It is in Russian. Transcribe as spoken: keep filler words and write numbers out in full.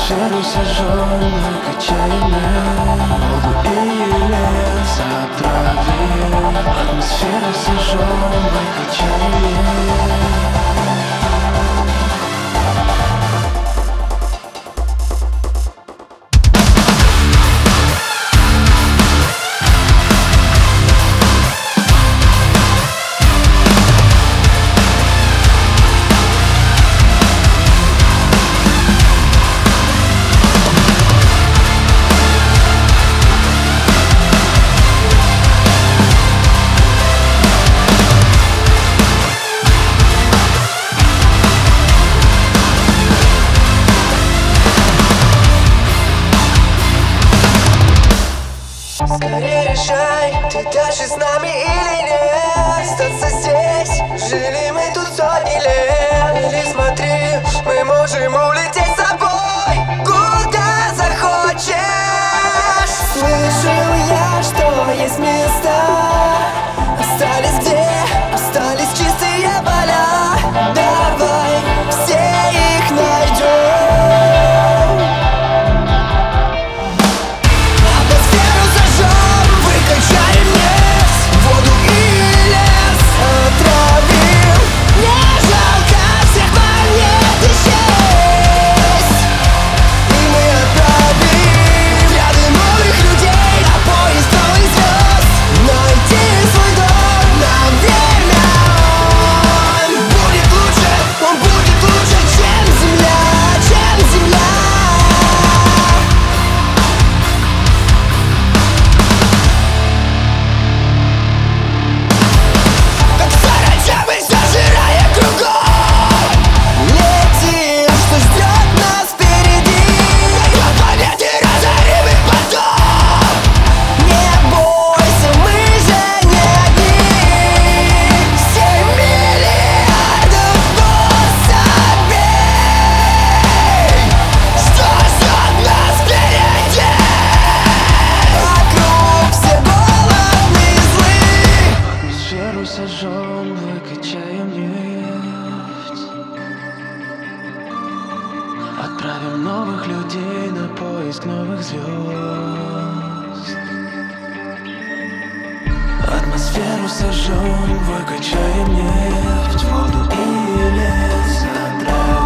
Атмосферу сожжем, выкачаем воду и лес отравим. Атмосферу сожжем, выкачаем. Скорее решай, ты дальше с нами или нет. Остаться здесь, жили мы тут сотни лет. Или смотри, мы можем улететь с тобой куда захочешь. Слышал я, что есть места, остались где, остались чистые поля. Давай все их найдем. Сожжем, выкачаем нефть. Отправим новых людей на поиск новых звезд. Атмосферу сожжем, выкачаем нефть. Воду и лес отравим.